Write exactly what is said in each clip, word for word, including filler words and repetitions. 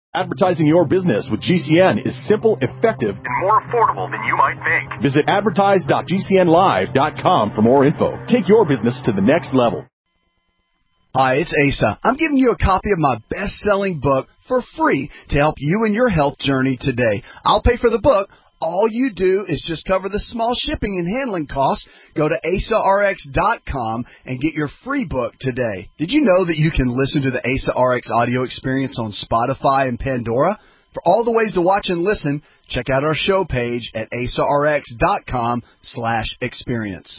Advertising your business with G C N is simple, effective, and more affordable than you might think. Visit advertise dot g c n live dot com for more info. Take your business to the next level. Hi, it's Asa. I'm giving you a copy of my best-selling book for free to help you in your health journey today. I'll pay for the book. All you do is just cover the small shipping and handling costs. Go to asa r x dot com and get your free book today. Did you know that you can listen to the Asa R X audio experience on Spotify and Pandora? For all the ways to watch and listen, check out our show page at asa r x dot com slash experience.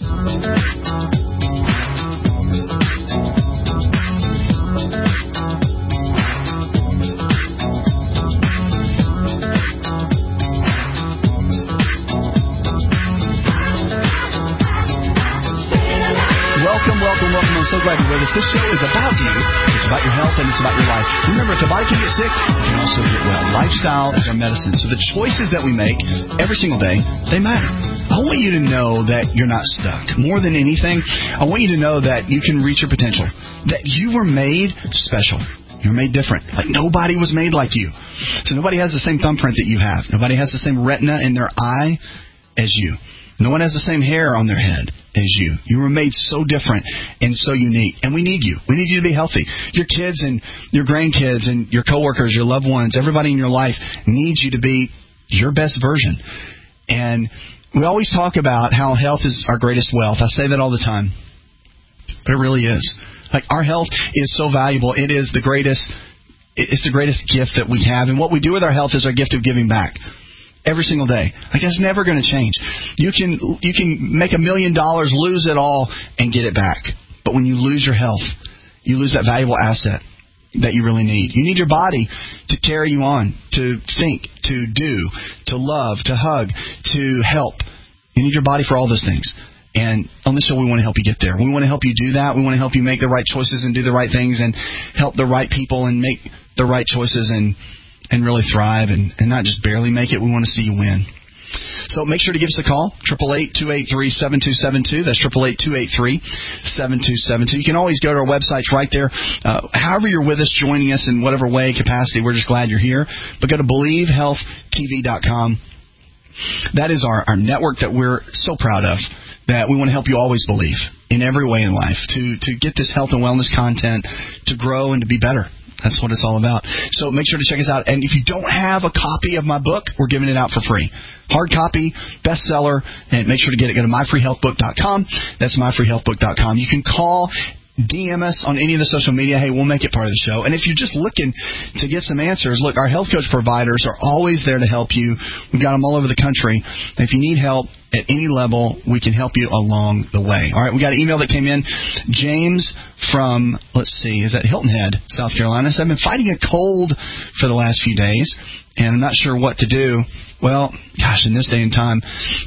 Welcome, welcome, welcome. I'm so glad you're with us. This show is about you. It's about your health and it's about your life. Remember, if the body can get sick, you can also get well. Lifestyle is our medicine. So the choices that we make every single day, they matter. I want you to know that you're not stuck. More than anything, I want you to know that you can reach your potential. That you were made special. You're made different. Like nobody was made like you. So nobody has the same thumbprint that you have. Nobody has the same retina in their eye as you. No one has the same hair on their head as you. You were made so different and so unique. And we need you. We need you to be healthy. Your kids and your grandkids and your coworkers, your loved ones, everybody in your life needs you to be your best version. And we always talk about how health is our greatest wealth. I say that all the time. But it really is. Like our health is so valuable. It is the greatest, it's the greatest gift that we have. And what we do with our health is our gift of giving back. Every single day. Like that's never going to change. You can you can make a million dollars, lose it all, and get it back. But when you lose your health, you lose that valuable asset that you really need. You need your body to carry you on, to think, to do, to love, to hug, to help. You need your body for all those things. And on this show, we want to help you get there. We want to help you do that. We want to help you make the right choices and do the right things and help the right people and make the right choices and and really thrive and, and not just barely make it. We want to see you win. So make sure to give us a call, eight eight eight, two eight three, seven two seven two. That's eight eight eight, two eight three, seven two seven two. You can always go to our website right there. Uh, however you're with us, joining us in whatever way, capacity, we're just glad you're here. But go to believe health t v dot com. That is our, our network that we're so proud of, that we want to help you always believe in every way in life, to, to get this health and wellness content to grow and to be better. That's what it's all about. So make sure to check us out. And if you don't have a copy of my book, we're giving it out for free. Hard copy, bestseller, and make sure to get it. Go to my free health book dot com. That's my free health book dot com. You can call, D M us on any of the social media. Hey, we'll make it part of the show. And if you're just looking to get some answers, look, our health coach providers are always there to help you. We've got them all over the country. And if you need help at any level, we can help you along the way. All right, we got an email that came in. James from, let's see, is that Hilton Head, South Carolina? So I've been fighting a cold for the last few days, and I'm not sure what to do. Well, gosh, in this day and time,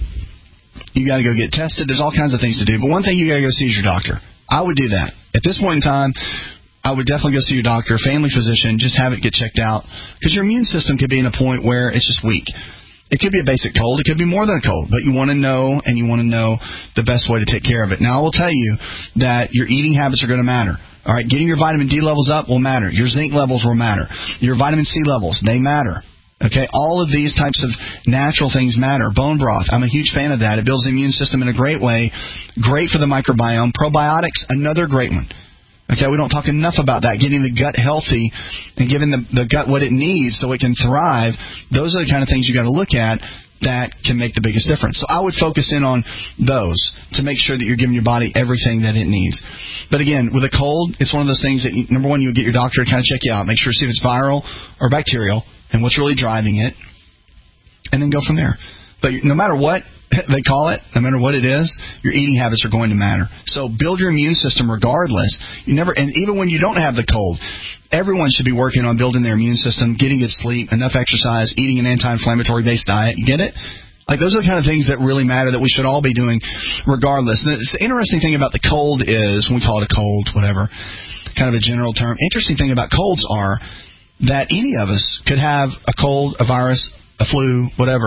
you got to go get tested. There's all kinds of things to do. But one thing you got to go see is your doctor. I would do that. At this point in time, I would definitely go see your doctor, family physician, just have it get checked out. Because your immune system could be in a point where it's just weak. It could be a basic cold. It could be more than a cold. But you want to know, and you want to know the best way to take care of it. Now, I will tell you that your eating habits are going to matter. All right, getting your vitamin D levels up will matter. Your zinc levels will matter. Your vitamin C levels, they matter. Okay, all of these types of natural things matter. Bone broth, I'm a huge fan of that. It builds the immune system in a great way. Great for the microbiome. Probiotics, another great one. Okay, we don't talk enough about that. Getting the gut healthy and giving the, the gut what it needs so it can thrive. Those are the kind of things you got to look at that can make the biggest difference. So I would focus in on those to make sure that you're giving your body everything that it needs. But again, with a cold, it's one of those things that, you, number one, you would get your doctor to kind of check you out. Make sure to see if it's viral or bacterial and what's really driving it, and then go from there. But no matter what they call it, no matter what it is, your eating habits are going to matter. So build your immune system regardless. You never, and even when you don't have the cold, everyone should be working on building their immune system, getting good sleep, enough exercise, eating an anti-inflammatory based diet. You get it? Like those are the kind of things that really matter that we should all be doing regardless. The, the interesting thing about the cold is, when we call it a cold, whatever, kind of a general term, interesting thing about colds are that any of us could have a cold, a virus, a flu, whatever,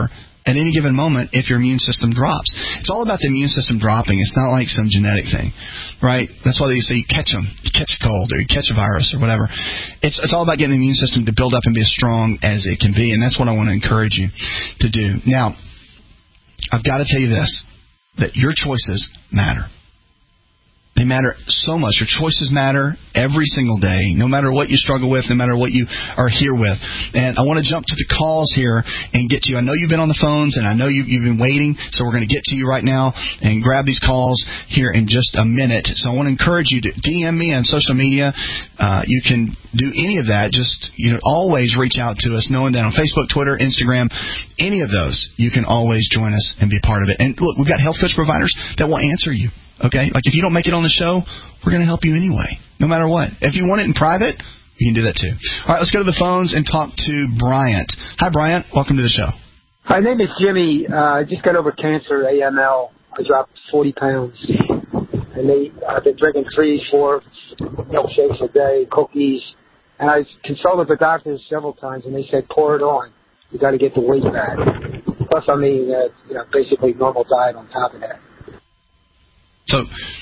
at any given moment if your immune system drops. It's all about the immune system dropping. It's not like some genetic thing, right? That's why they say you catch them, you catch a cold or you catch a virus or whatever. It's it's all about getting the immune system to build up and be as strong as it can be, and that's what I want to encourage you to do. Now, I've got to tell you this, that your choices matter. They matter so much. Your choices matter every single day, no matter what you struggle with, no matter what you are here with. And I want to jump to the calls here and get to you. I know you've been on the phones, and I know you've, you've been waiting, so we're going to get to you right now and grab these calls here in just a minute. So I want to encourage you to D M me on social media. Uh, you can do any of that. Just you know, always reach out to us, knowing that on Facebook, Twitter, Instagram, any of those, you can always join us and be a part of it. And look, we've got health coach providers that will answer you. Okay? Like if you don't make it on the show, we're going to help you anyway, no matter what. If you want it in private, you can do that too. All right, let's go to the phones and talk to Bryant. Hi, Bryant. Welcome to the show. My name is Jimmy. Uh, I just got over cancer, A M L. I dropped forty pounds. And they, I've been drinking three, four milkshakes a day, cookies. And I consulted the doctors several times, and they said, pour it on. You got to get the weight back. Plus, I'm eating a, you know, basically normal diet on top of that. So,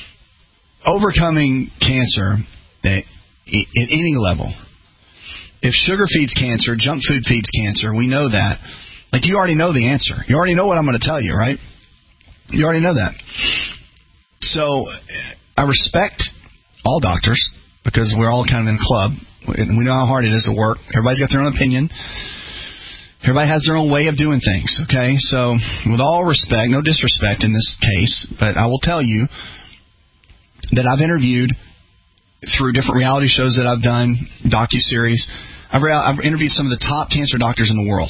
overcoming cancer at, at any level, if sugar feeds cancer, junk food feeds cancer, we know that. Like, you already know the answer. You already know what I'm going to tell you, right? You already know that. So, I respect all doctors because we're all kind of in a club. And we know how hard it is to work. Everybody's got their own opinion. Everybody has their own way of doing things, okay? So, with all respect, no disrespect in this case, but I will tell you that I've interviewed through different reality shows that I've done, docuseries. I've, re- I've interviewed some of the top cancer doctors in the world.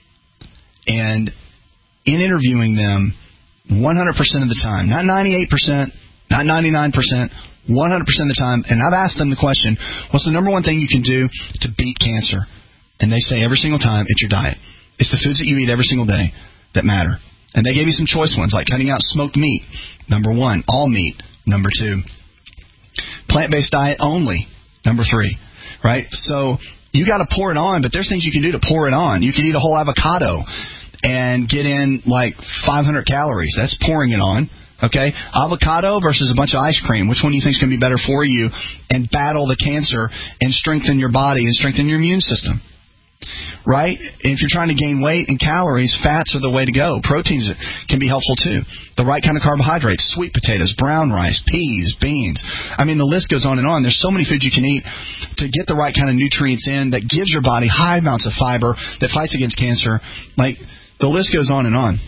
And in interviewing them, one hundred percent of the time, not ninety-eight percent, not ninety-nine percent, one hundred percent of the time, and I've asked them the question, what's the number one thing you can do to beat cancer? And they say every single time, it's your diet. It's the foods that you eat every single day that matter. And they gave you some choice ones, like cutting out smoked meat, number one. All meat, number two. Plant-based diet only, number three. Right? So you got to pour it on, but there's things you can do to pour it on. You can eat a whole avocado and get in like five hundred calories. That's pouring it on. Okay? Avocado versus a bunch of ice cream. Which one do you think is going to be better for you? And battle the cancer and strengthen your body and strengthen your immune system. Right? If you're trying to gain weight and calories, fats are the way to go. Proteins can be helpful too. The right kind of carbohydrates, sweet potatoes, brown rice, peas, beans. I mean, the list goes on and on. There's so many foods you can eat to get the right kind of nutrients in that gives your body high amounts of fiber that fights against cancer. Like, the list goes on and on.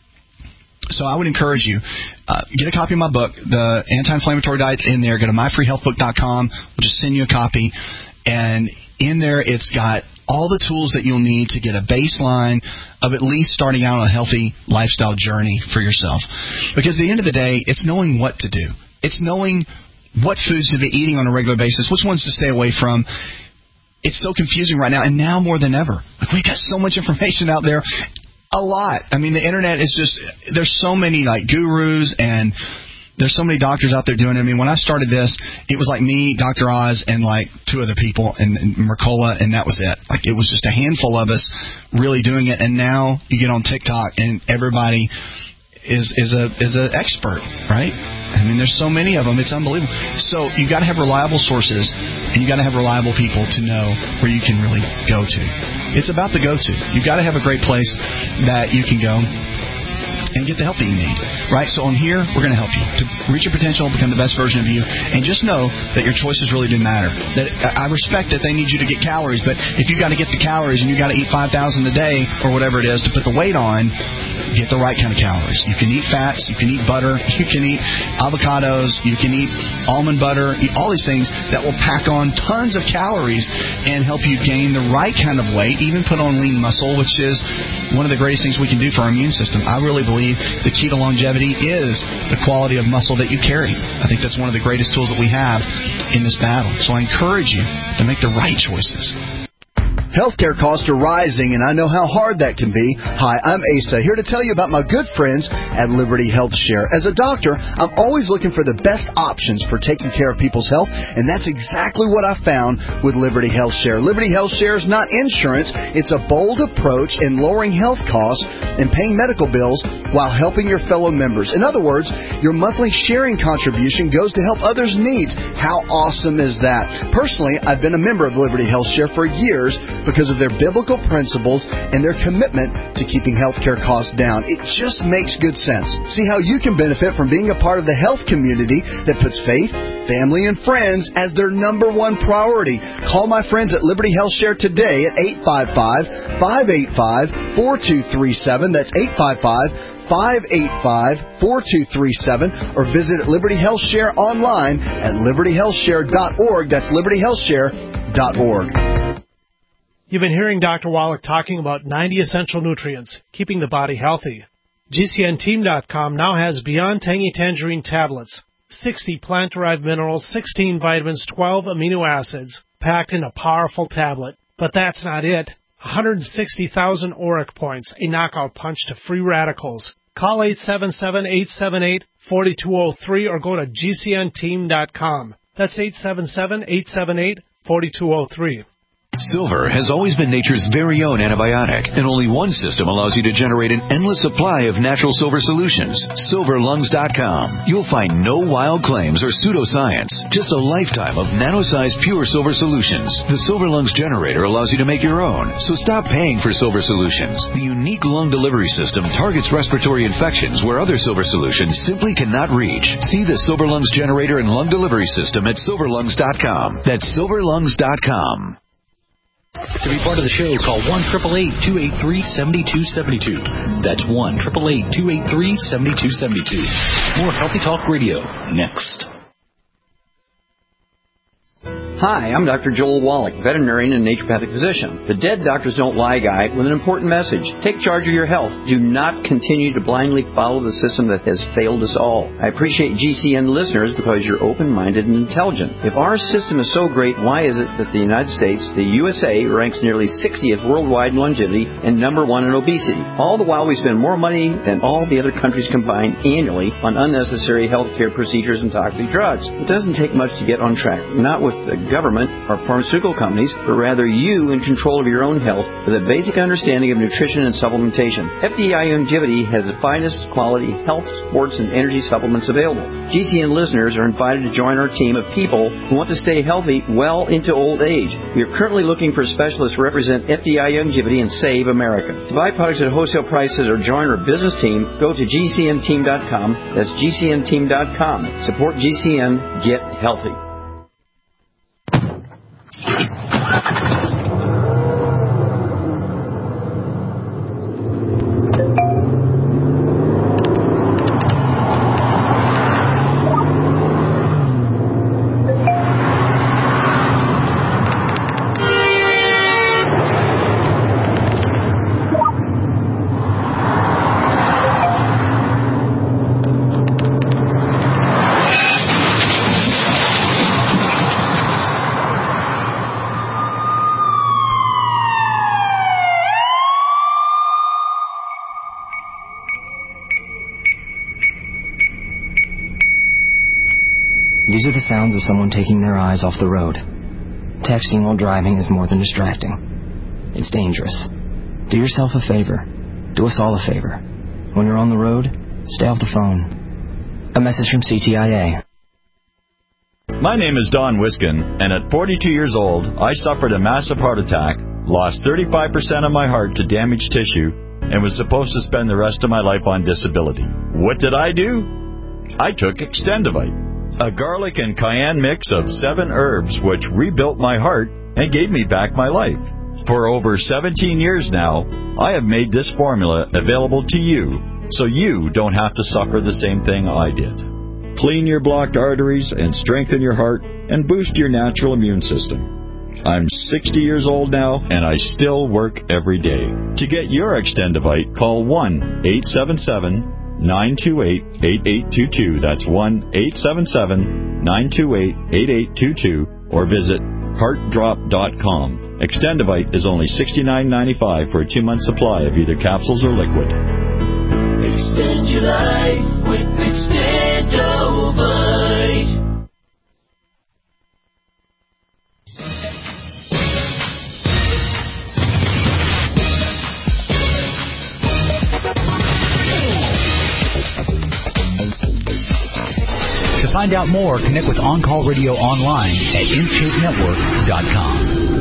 So I would encourage you, uh, get a copy of my book. The anti-inflammatory diet's in there. Go to my free health book dot com. We'll just send you a copy. And in there, it's got all the tools that you'll need to get a baseline of at least starting out on a healthy lifestyle journey for yourself. Because at the end of the day, it's knowing what to do. It's knowing what foods to be eating on a regular basis, which ones to stay away from. It's so confusing right now, and now more than ever. Like, we've got so much information out there. A lot. I mean, the internet is just, there's so many like gurus, and there's so many doctors out there doing it. I mean, when I started this, it was like me, Doctor Oz, and like two other people, and, and Mercola, and that was it. Like, it was just a handful of us really doing it. And now you get on TikTok, and everybody is is a is an expert, right? I mean, there's so many of them, it's unbelievable. So you got to have reliable sources, and you got to have reliable people to know where you can really go to. It's about the go-to. You got to have a great place that you can go and get the help that you need, right? So on here, we're going to help you to reach your potential, become the best version of you, and just know that your choices really do matter. That I respect that they need you to get calories, but if you got to get the calories and you got to eat five thousand a day or whatever it is to put the weight on, get the right kind of calories. You can eat fats, you can eat butter, you can eat avocados, you can eat almond butter, eat all these things that will pack on tons of calories and help you gain the right kind of weight, even put on lean muscle, which is one of the greatest things we can do for our immune system. I really believe the key to longevity is the quality of muscle that you carry. I think that's one of the greatest tools that we have in this battle. So I encourage you to make the right choices. Healthcare costs are rising, and I know how hard that can be. Hi, I'm Asa, here to tell you about my good friends at Liberty Health Share. As a doctor, I'm always looking for the best options for taking care of people's health, and that's exactly what I found with Liberty Health Share. Liberty Health Share is not insurance. It's a bold approach in lowering health costs and paying medical bills while helping your fellow members. In other words, your monthly sharing contribution goes to help others' needs. How awesome is that? Personally, I've been a member of Liberty Health Share for years because of their biblical principles and their commitment to keeping healthcare costs down. It just makes good sense. See how you can benefit from being a part of the health community that puts faith, family, and friends as their number one priority. Call my friends at Liberty Health Share today at eight five five, five eight five, four two three seven. That's eight five five, five eight five, four two three seven, or visit Liberty Health Share online at liberty health share dot org. That's liberty health share dot org. You've been hearing Doctor Wallach talking about ninety essential nutrients, keeping the body healthy. G C N team dot com now has Beyond Tangy Tangerine tablets, sixty plant-derived minerals, sixteen vitamins, twelve amino acids, packed in a powerful tablet. But that's not it. one hundred sixty thousand auric points, a knockout punch to free radicals. Call eight seven seven, eight seven eight, four two zero three or go to G C N team dot com. That's eight seven seven, eight seven eight, four two zero three. Silver has always been nature's very own antibiotic, and only one system allows you to generate an endless supply of natural silver solutions. silver lungs dot com. You'll find no wild claims or pseudoscience, just a lifetime of nano-sized pure silver solutions. The Silver Lungs generator allows you to make your own, so stop paying for silver solutions. The unique lung delivery system targets respiratory infections where other silver solutions simply cannot reach. See the Silver Lungs generator and lung delivery system at silver lungs dot com. That's silver lungs dot com. To be part of the show, call one eight eight eight, two eight three, seven two seven two. That's one eight eight eight, two eight three, seven two seven two. More Healthy Talk Radio next. Hi, I'm Doctor Joel Wallach, veterinarian and naturopathic physician. The Dead Doctors Don't Lie guy with an important message. Take charge of your health. Do not continue to blindly follow the system that has failed us all. I appreciate G C N listeners because you're open-minded and intelligent. If our system is so great, why is it that the United States, the U S A, ranks nearly sixtieth worldwide in longevity and number one in obesity? All the while we spend more money than all the other countries combined annually on unnecessary healthcare procedures and toxic drugs. It doesn't take much to get on track. Not with the government or pharmaceutical companies, but rather you in control of your own health with a basic understanding of nutrition and supplementation. F D I Longevity has the finest quality health, sports, and energy supplements available. G C N listeners are invited to join our team of people who want to stay healthy well into old age. We are currently looking for specialists to represent F D I Longevity and Save America. To buy products at wholesale prices or join our business team, go to G C N team dot com. That's G C N team dot com. Support G C N. Get healthy. These are the sounds of someone taking their eyes off the road. Texting while driving is more than distracting. It's dangerous. Do yourself a favor. Do us all a favor. When you're on the road, stay off the phone. A message from C T I A. My name is Don Wiskin, and at forty-two years old, I suffered a massive heart attack, lost thirty-five percent of my heart to damaged tissue, and was supposed to spend the rest of my life on disability. What did I do? I took Extendivite, a garlic and cayenne mix of seven herbs which rebuilt my heart and gave me back my life. For over seventeen years now, I have made this formula available to you so you don't have to suffer the same thing I did. Clean your blocked arteries and strengthen your heart and boost your natural immune system. I'm sixty years old now, and I still work every day. To get your Extendivite, call one eight seven seven, nine two eight, eight eight two two. That's one eight seven seven, nine two eight, eight eight two two, or visit heart drop dot com. Extendivite is only sixty-nine ninety-five for a two-month supply of either capsules or liquid. Extend your life with Extendivite. To find out more, connect with On Call Radio online at in shape network dot com.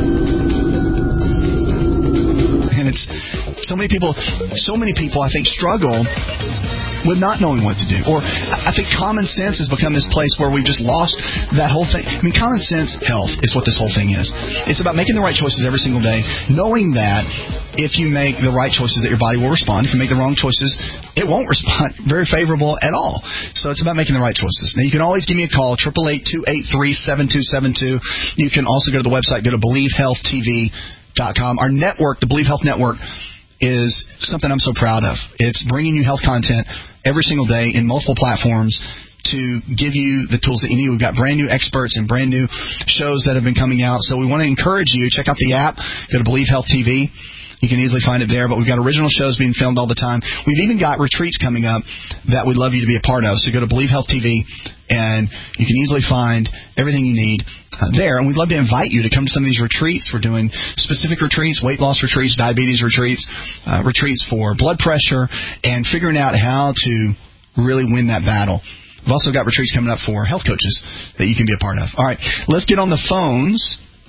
And it's so many people, so many people, I think, struggle with not knowing what to do. Or I think common sense has become this place where we've just lost that whole thing. I mean, common sense health is what this whole thing is. It's about making the right choices every single day, knowing that if you make the right choices that your body will respond. If you make the wrong choices, it won't respond very favorable at all. So it's about making the right choices. Now, you can always give me a call, eight eight eight, two eight three, seven two seven two. You can also go to the website, go to believe health t v dot com. Our network, the Believe Health Network, is something I'm so proud of. It's bringing you health content every single day in multiple platforms to give you the tools that you need. We've got brand new experts and brand new shows that have been coming out. So we want to encourage you, check out the app, go to Believe Health T V. You can easily find it there, but we've got original shows being filmed all the time. We've even got retreats coming up that we'd love you to be a part of. So go to Believe Health T V, and you can easily find everything you need uh, there. And we'd love to invite you to come to some of these retreats. We're doing specific retreats, weight loss retreats, diabetes retreats, uh, retreats for blood pressure, and figuring out how to really win that battle. We've also got retreats coming up for health coaches that you can be a part of. All right, let's get on the phones.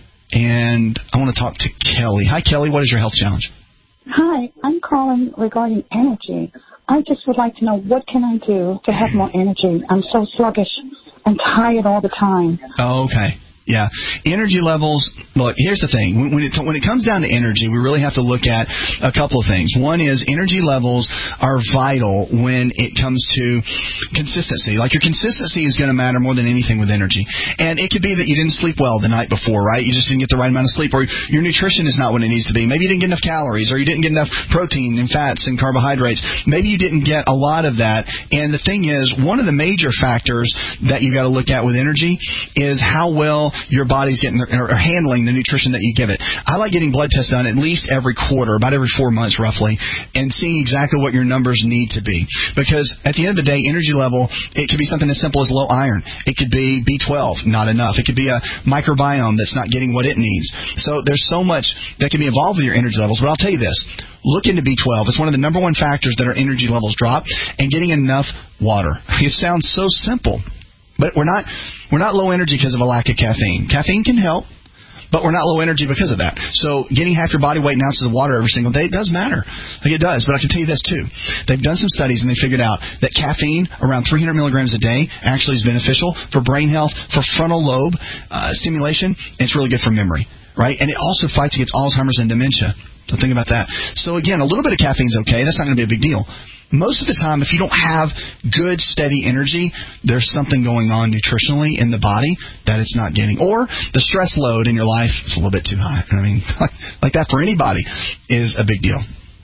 And I want to talk to Kelly. Hi, Kelly. What is your health challenge? Hi. I'm calling regarding energy. I just would like to know, what can I do to have more energy? I'm so sluggish and tired all the time. Oh, okay. Yeah. Energy levels, look, here's the thing. When, when, it, when it comes down to energy, we really have to look at a couple of things. One is energy levels are vital when it comes to consistency. Like your consistency is going to matter more than anything with energy. And it could be that you didn't sleep well the night before, right? You just didn't get the right amount of sleep, or your nutrition is not what it needs to be. Maybe you didn't get enough calories, or you didn't get enough protein and fats and carbohydrates. Maybe you didn't get a lot of that. And the thing is, one of the major factors that you got to look at with energy is how well your body's getting or handling the nutrition that you give it. I like getting blood tests done at least every quarter, about every four months roughly, and seeing exactly what your numbers need to be. Because at the end of the day, energy level, it could be something as simple as low iron. It could be B twelve, not enough. It could be a microbiome that's not getting what it needs. So there's so much that can be involved with your energy levels. But I'll tell you this. Look into B twelve. It's one of the number one factors that our energy levels drop, and getting enough water. It sounds so simple. But we're not we're not low energy because of a lack of caffeine. Caffeine can help, but we're not low energy because of that. So getting half your body weight in ounces of water every single day, it does matter. Like it does. But I can tell you this, too. They've done some studies, and they figured out that caffeine, around three hundred milligrams a day, actually is beneficial for brain health, for frontal lobe uh, stimulation, and it's really good for memory, right? And it also fights against Alzheimer's and dementia. So think about that. So, again, a little bit of caffeine is okay. That's not going to be a big deal. Most of the time, if you don't have good, steady energy, there's something going on nutritionally in the body that it's not getting. Or the stress load in your life is a little bit too high. I mean, like that for anybody is a big deal.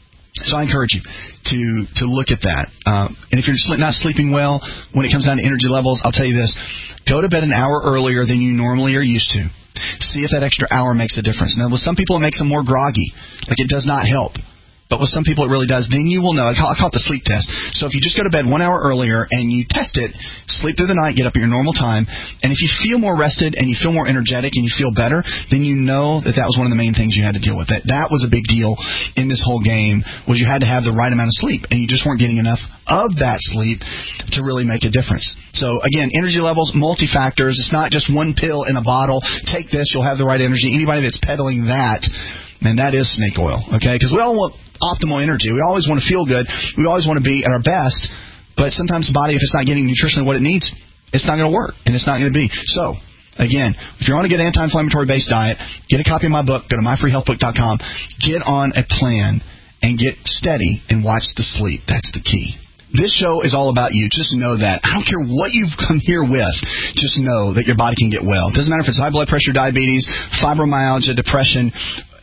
So I encourage you to to look at that. Um, and if you're not sleeping well, when it comes down to energy levels, I'll tell you this. Go to bed an hour earlier than you normally are used to. See if that extra hour makes a difference. Now, with some people, it makes them more groggy. Like it does not help. But with some people, it really does. Then you will know. I call, I call it the sleep test. So if you just go to bed one hour earlier and you test it, sleep through the night, get up at your normal time, and if you feel more rested and you feel more energetic and you feel better, then you know that that was one of the main things you had to deal with. That that was a big deal in this whole game, was you had to have the right amount of sleep, and you just weren't getting enough of that sleep to really make a difference. So, again, energy levels, multi-factors. It's not just one pill in a bottle. Take this, you'll have the right energy. Anybody that's peddling that, man, that is snake oil, okay? Because we all want optimal energy. We always want to feel good. We always want to be at our best. But sometimes the body, if it's not getting nutritionally what it needs, it's not going to work, and it's not going to be. So, again, if you want to get an anti-inflammatory based diet, get a copy of my book. Go to my free health book dot com. Get on a plan and get steady and watch the sleep. That's the key. This show is all about you. Just know that. I don't care what you've come here with. Just know that your body can get well. It doesn't matter if it's high blood pressure, diabetes, fibromyalgia, depression.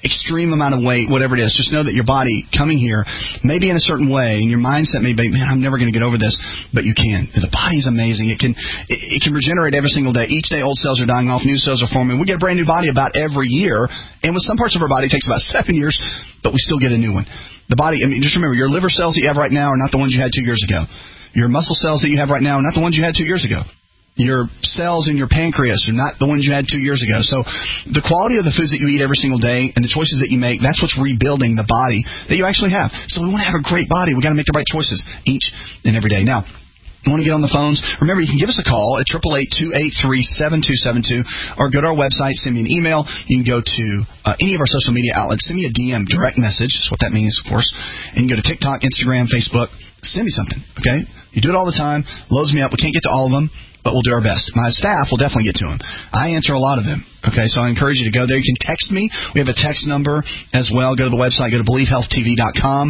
extreme amount of weight, whatever it is. Just know that your body coming here, maybe in a certain way, and your mindset may be, man, I'm never going to get over this, but you can. The body is amazing. It can it, it can regenerate every single day. Each day, old cells are dying off, new cells are forming. We get a brand new body about every year, and with some parts of our body, it takes about seven years, but we still get a new one. The body, I mean, just remember, your liver cells that you have right now are not the ones you had two years ago. Your muscle cells that you have right now are not the ones you had two years ago. Your cells in your pancreas are not the ones you had two years ago. So the quality of the foods that you eat every single day and the choices that you make, that's what's rebuilding the body that you actually have. So we want to have a great body. We've got to make the right choices each and every day. Now, you want to get on the phones? Remember, you can give us a call at eight eight eight, two eight three, seven two seven two or go to our website, send me an email. You can go to uh, any of our social media outlets. Send me a D M, direct message. That's what that means, of course. And you can go to TikTok, Instagram, Facebook. Send me something, okay? You do it all the time. Loads me up. We can't get to all of them, but we'll do our best. My staff will definitely get to them. I answer a lot of them, okay? So I encourage you to go there. You can text me. We have a text number as well. Go to the website. Go to believe health T V dot com.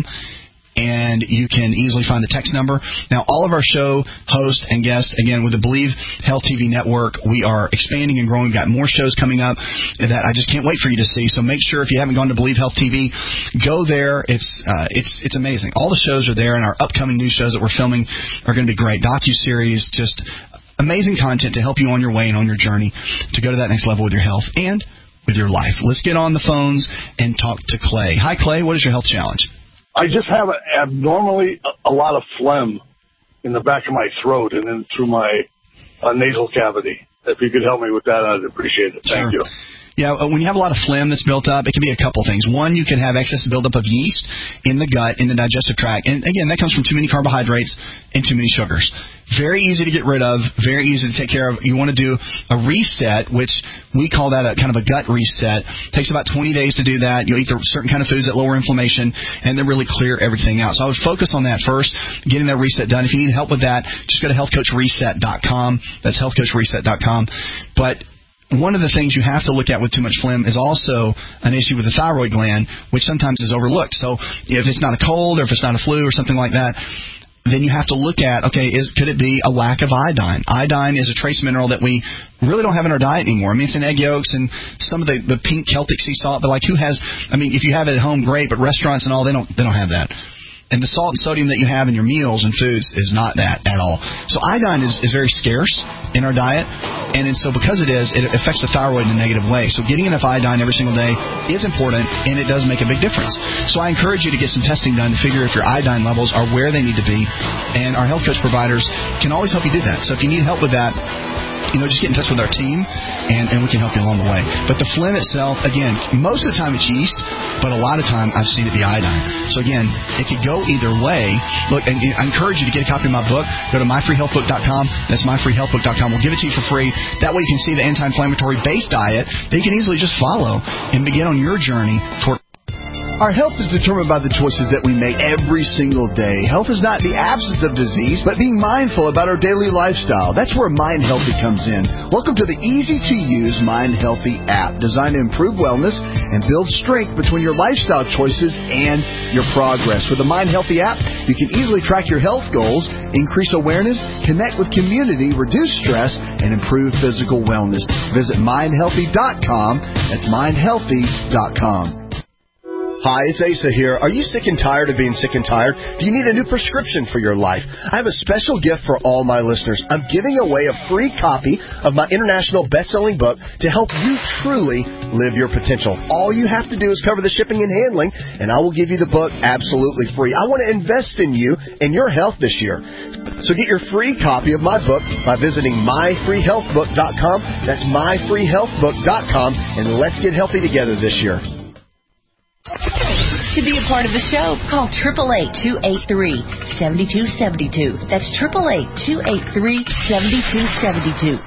And you can easily find the text number. Now, all of our show hosts and guests, again, with the Believe Health T V network, we are expanding and growing. We've got more shows coming up that I just can't wait for you to see. So make sure, if you haven't gone to Believe Health T V, go there. It's uh, it's it's amazing. All the shows are there, and our upcoming new shows that we're filming are going to be great. Docuseries, just amazing content to help you on your way and on your journey to go to that next level with your health and with your life. Let's get on the phones and talk to Clay. Hi, Clay. What is your health challenge? I just have a, abnormally a, a lot of phlegm in the back of my throat and then through my uh, nasal cavity. If you could help me with that, I'd appreciate it. Thank Sure. you. Yeah, when you have a lot of phlegm that's built up, it can be a couple things. One, you can have excess buildup of yeast in the gut, in the digestive tract. And, again, that comes from too many carbohydrates and too many sugars. Very easy to get rid of, very easy to take care of. You want to do a reset, which we call that a kind of a gut reset. It takes about twenty days to do that. You'll eat the certain kind of foods that lower inflammation and then really clear everything out. So I would focus on that first, getting that reset done. If you need help with that, just go to health coach reset dot com. That's health coach reset dot com. But one of the things you have to look at with too much phlegm is also an issue with the thyroid gland, which sometimes is overlooked. So if it's not a cold or if it's not a flu or something like that, then you have to look at, okay, is could it be a lack of iodine? Iodine is a trace mineral that we really don't have in our diet anymore. I mean, it's in egg yolks and some of the, the pink Celtic sea salt, but like who has, I mean, if you have it at home, great, but restaurants and all, they don't they don't have that. And the salt and sodium that you have in your meals and foods is not that at all. So iodine is, is very scarce in our diet, and so because it is, it affects the thyroid in a negative way. So getting enough iodine every single day is important, and it does make a big difference. So I encourage you to get some testing done to figure if your iodine levels are where they need to be, and our health coach providers can always help you do that. So if you need help with that, you know, just get in touch with our team, and, and we can help you along the way. But the phlegm itself, again, most of the time it's yeast, but a lot of time I've seen it be iodine. So again, it could go either way. Look, and I encourage you to get a copy of my book. Go to my free health book dot com. That's my free health book dot com. We'll give it to you for free. That way you can see the anti-inflammatory based diet that you can easily just follow and begin on your journey toward. Our health is determined by the choices that we make every single day. Health is not the absence of disease, but being mindful about our daily lifestyle. That's where Mind Healthy comes in. Welcome to the easy-to-use Mind Healthy app, designed to improve wellness and build strength between your lifestyle choices and your progress. With the Mind Healthy app, you can easily track your health goals, increase awareness, connect with community, reduce stress, and improve physical wellness. Visit mind healthy dot com. That's mind healthy dot com. Hi, it's Asa here. Are you sick and tired of being sick and tired? Do you need a new prescription for your life? I have a special gift for all my listeners. I'm giving away a free copy of my international best-selling book to help you truly live your potential. All you have to do is cover the shipping and handling, and I will give you the book absolutely free. I want to invest in you and your health this year. So get your free copy of my book by visiting my free health book dot com. That's my free health book dot com, and let's get healthy together this year. To be a part of the show, call eight eight eight, two eight three, seven two seven two. That's eight eight eight, two eight three, seven two seven two.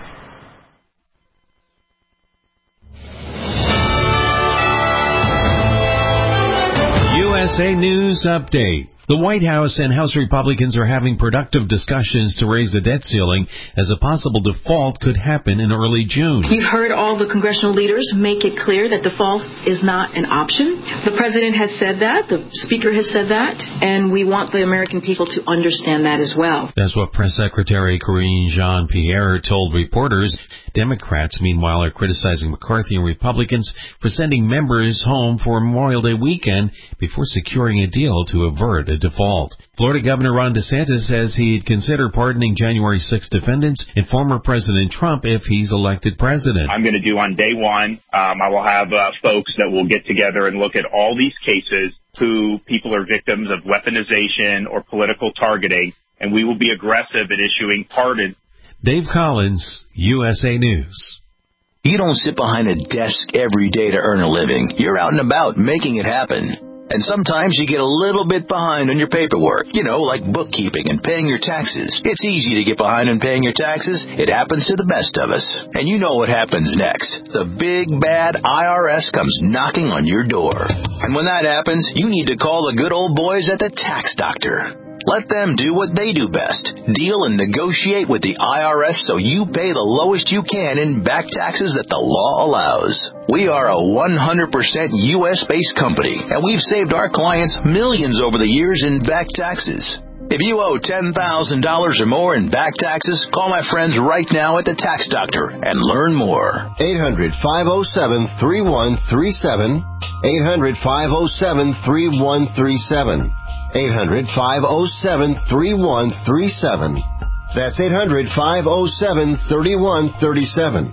U S A News Update. The White House and House Republicans are having productive discussions to raise the debt ceiling, as a possible default could happen in early June. We've heard all the congressional leaders make it clear that default is not an option. The president has said that. The speaker has said that. And we want the American people to understand that as well. That's what Press Secretary Karine Jean-Pierre told reporters. Democrats, meanwhile, are criticizing McCarthy and Republicans for sending members home for Memorial Day weekend before securing a deal to avert a default. Florida Governor Ron DeSantis says he'd consider pardoning January sixth defendants and former President Trump if he's elected president. I'm going to do on day one, um, I will have uh, folks that will get together and look at all these cases who people are victims of weaponization or political targeting, and we will be aggressive at issuing pardons. Dave Collins, U S A News. You don't sit behind a desk every day to earn a living. You're out and about making it happen. And sometimes you get a little bit behind on your paperwork, you know, like bookkeeping and paying your taxes. It's easy to get behind on paying your taxes. It happens to the best of us. And you know what happens next. The big, bad I R S comes knocking on your door. And when that happens, you need to call the good old boys at the Tax Doctor. Let them do what they do best. Deal and negotiate with the I R S so you pay the lowest you can in back taxes that the law allows. We are a one hundred percent U S-based company, and we've saved our clients millions over the years in back taxes. If you owe ten thousand dollars or more in back taxes, call my friends right now at the Tax Doctor and learn more. eight hundred, five oh seven, three one three seven. eight hundred, five oh seven, three one three seven. eight hundred, five oh seven, three one three seven. That's eight hundred, five oh seven, three one three seven.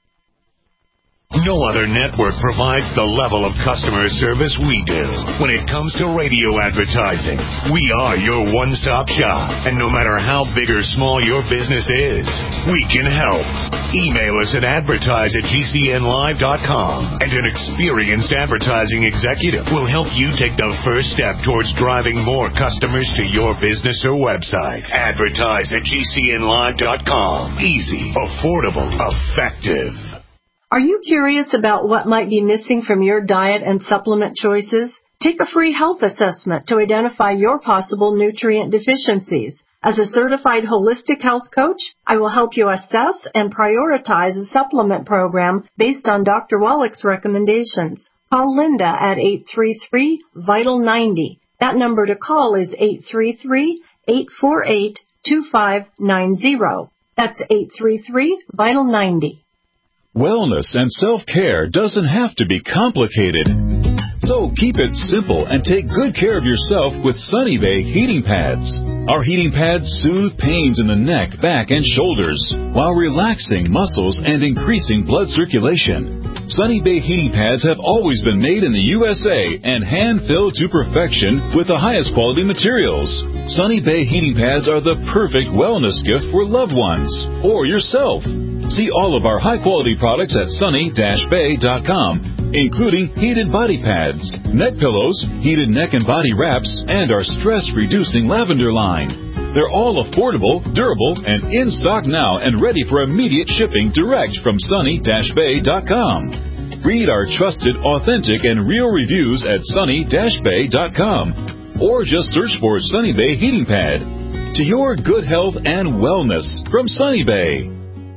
No other network provides the level of customer service we do. When it comes to radio advertising, we are your one-stop shop. And no matter how big or small your business is, we can help. Email us at advertise at G C N live dot com, and an experienced advertising executive will help you take the first step towards driving more customers to your business or website. Advertise at G C N live dot com. Easy, affordable, effective. Are you curious about what might be missing from your diet and supplement choices? Take a free health assessment to identify your possible nutrient deficiencies. As a certified holistic health coach, I will help you assess and prioritize a supplement program based on Doctor Wallach's recommendations. Call Linda at eight three three, vital ninety. That number to call is eight three three, eight four eight, two five nine zero. That's eight three three, vital ninety. Wellness and self-care doesn't have to be complicated. So keep it simple and take good care of yourself with Sunny Bay heating pads. Our heating pads soothe pains in the neck, back, and shoulders while relaxing muscles and increasing blood circulation. Sunny Bay heating pads have always been made in the U S A and hand-filled to perfection with the highest quality materials. Sunny Bay heating pads are the perfect wellness gift for loved ones or yourself. See all of our high-quality products at sunny dash bay dot com, including heated body pads, neck pillows, heated neck and body wraps, and our stress-reducing lavender line. They're all affordable, durable, and in stock now and ready for immediate shipping direct from sunny dash bay dot com. Read our trusted, authentic, and real reviews at sunny dash bay dot com, or just search for Sunny Bay Heating Pad. To your good health and wellness from Sunny Bay.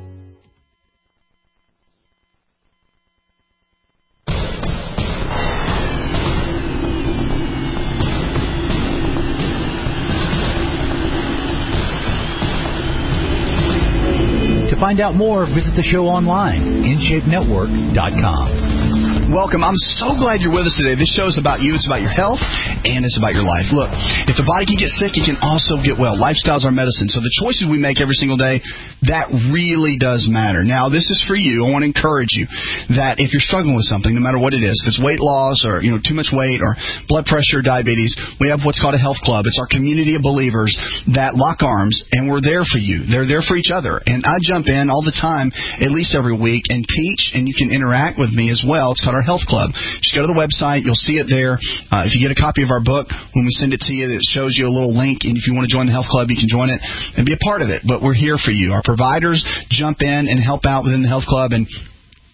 To find out more, visit the show online, in shape network dot com. Welcome. I'm so glad you're with us today. This show is about you. It's about your health, and it's about your life. Look, if the body can get sick, it can also get well. Lifestyles are medicine. So the choices we make every single day, that really does matter. Now, this is for you. I want to encourage you that if you're struggling with something, no matter what it is, if it's weight loss or, you know, too much weight or blood pressure, diabetes, we have what's called a health club. It's our community of believers that lock arms, and we're there for you. They're there for each other. And I jump in all the time, at least every week, and teach, and you can interact with me as well. It's called our Health Club. Just go to the website. You'll see it there. Uh, if you get a copy of our book, when we send it to you, it shows you a little link, and if you want to join the Health Club, you can join it and be a part of it. But we're here for you. Our providers jump in and help out within the Health Club, and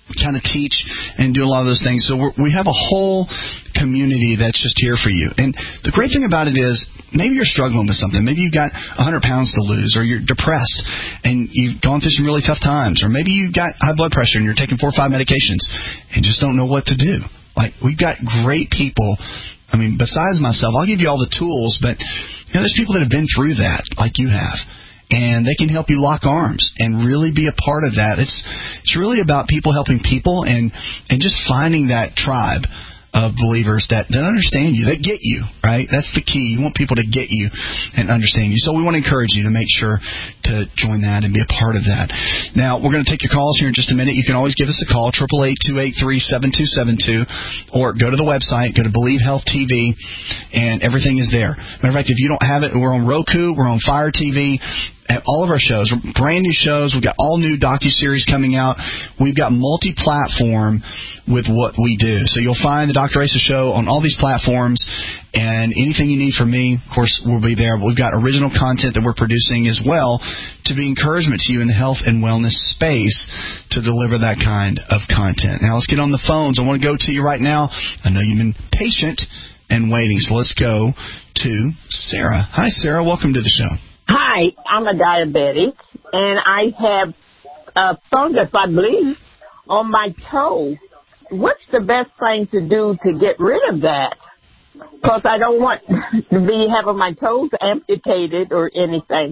kind of teach and do a lot of those things. So we're, we have a whole community that's just here for you. And the great thing about it is maybe you're struggling with something. Maybe you've got one hundred pounds to lose, or you're depressed and you've gone through some really tough times, or maybe you've got high blood pressure and you're taking four or five medications and just don't know what to do. Like, we've got great people. I mean, besides myself, I'll give you all the tools, but you know, there's people that have been through that like you have. And they can help you lock arms and really be a part of that. It's it's really about people helping people and, and just finding that tribe of believers that, that understand you, that get you, right? That's the key. You want people to get you and understand you. So we want to encourage you to make sure to join that and be a part of that. Now, we're going to take your calls here in just a minute. You can always give us a call, eight eight eight, two eight three, seven two seven two, or go to the website, go to Believe Health T V, and everything is there. Matter of fact, if you don't have it, we're on Roku, we're on Fire T V, at all of our shows, brand new shows. We've got all new docuseries coming out. We've got multi-platform with what we do. So you'll find the Doctor Asa Show on all these platforms, and anything you need from me, of course, will be there. But we've got original content that we're producing as well to be encouragement to you in the health and wellness space to deliver that kind of content. Now, let's get on the phones. I want to go to you right now. I know you've been patient and waiting, so let's go to Sarah. Hi, Sarah. Welcome to the show. Hi, I'm a diabetic, and I have uh, fungus, I believe, on my toe. What's the best thing to do to get rid of that? Because I don't want to be having my toes amputated or anything.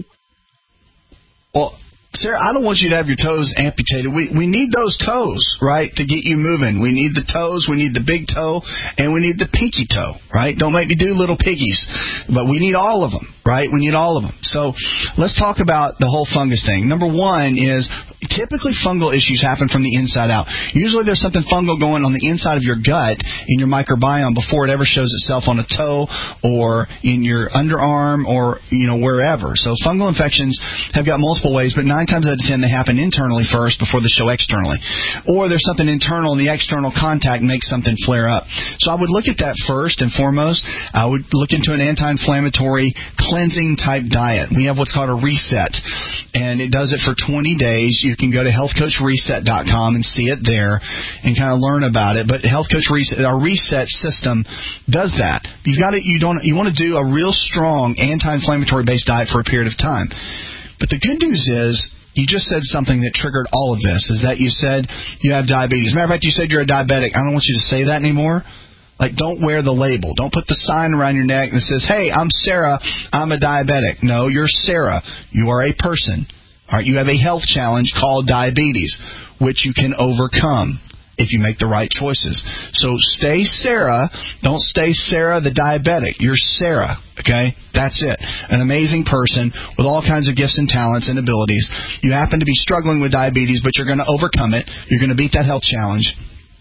Well, Sarah, I don't want you to have your toes amputated. We we need those toes, right, to get you moving. We need the toes, we need the big toe, and we need the pinky toe, right? Don't make me do little piggies, but we need all of them, right? We need all of them. So let's talk about the whole fungus thing. Number one is typically fungal issues happen from the inside out. Usually there's something fungal going on the inside of your gut in your microbiome before it ever shows itself on a toe or in your underarm or, you know, wherever. So fungal infections have got multiple ways, but nine times out of ten they happen internally first before they show externally. Or there's something internal and the external contact makes something flare up. So I would look at that first and foremost. I would look into an anti-inflammatory cleansing type diet. We have what's called a reset, and it does it for twenty days. You can go to health coach reset dot com and see it there and kind of learn about it. But Health Coach Reset, our reset system does that. You've got to, you don't, you want to do a real strong anti-inflammatory based diet for a period of time. But the good news is, you just said something that triggered all of this, is that you said you have diabetes. Matter of fact, you said you're a diabetic. I don't want you to say that anymore. Like, don't wear the label. Don't put the sign around your neck that says, hey, I'm Sarah, I'm a diabetic. No, you're Sarah. You are a person. All right, you have a health challenge called diabetes, which you can overcome if you make the right choices. So stay Sarah. Don't stay Sarah the diabetic. You're Sarah, okay? That's it. An amazing person with all kinds of gifts and talents and abilities. You happen to be struggling with diabetes, but you're going to overcome it. You're going to beat that health challenge.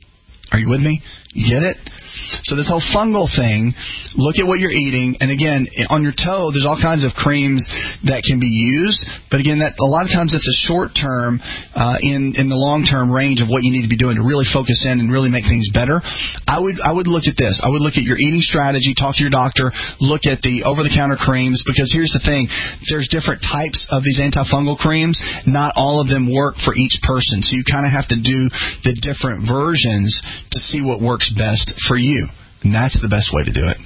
Are you with me? You get it? So this whole fungal thing, look at what you're eating. And again, on your toe, there's all kinds of creams that can be used. But again, that a lot of times it's a short term uh, in in the long term range of what you need to be doing to really focus in and really make things better. I would I would look at this. I would look at your eating strategy. Talk to your doctor. Look at the over the counter creams, because here's the thing: there's different types of these antifungal creams. Not all of them work for each person. So you kind of have to do the different versions to see what works best for you. And that's the best way to do it.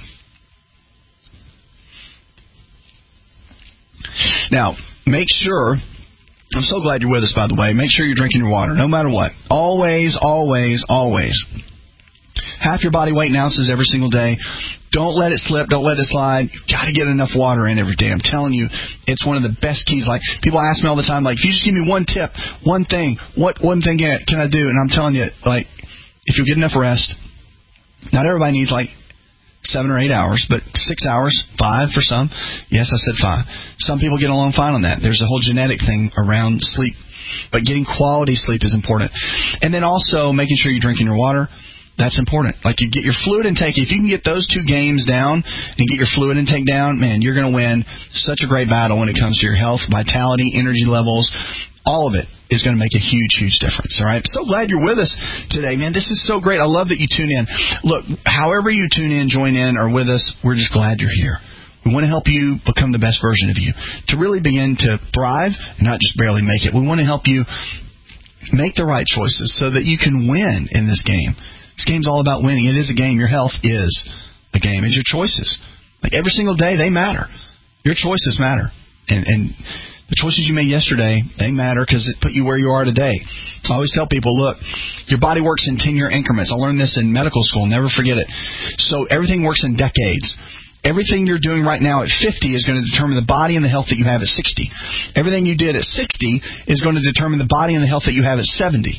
Now, make sure, I'm so glad you're with us, by the way, make sure you're drinking your water, no matter what. Always, always, always. Half your body weight in ounces every single day. Don't let it slip. Don't let it slide. You've got to get enough water in every day. I'm telling you, it's one of the best keys. Like, people ask me all the time, like, if you just give me one tip, one thing, what one thing can I do? And I'm telling you, like, if you get enough rest, not everybody needs like seven or eight hours, but six hours, five for some. Yes, I said five. Some people get along fine on that. There's a whole genetic thing around sleep. But getting quality sleep is important. And then also making sure you're drinking your water. That's important. Like, you get your fluid intake. If you can get those two games down and get your fluid intake down, man, you're going to win such a great battle when it comes to your health, vitality, energy levels. All of it is going to make a huge, huge difference. All right. So glad you're with us today, man. This is so great. I love that you tune in. Look, however you tune in, join in, or with us, we're just glad you're here. We want to help you become the best version of you, to really begin to thrive, not just barely make it. We want to help you Make the right choices so that you can win in this game. This game's all about winning. It is a game. Your health is a game. It's your choices. Like every single day, they matter. Your choices matter. And, and the choices you made yesterday, they matter because it put you where you are today. I always tell people, look, your body works in ten-year increments. I learned this in medical school. Never forget it. So everything works in decades. Everything you're doing right now at fifty is going to determine the body and the health that you have at sixty. Everything you did at sixty is going to determine the body and the health that you have at seventy.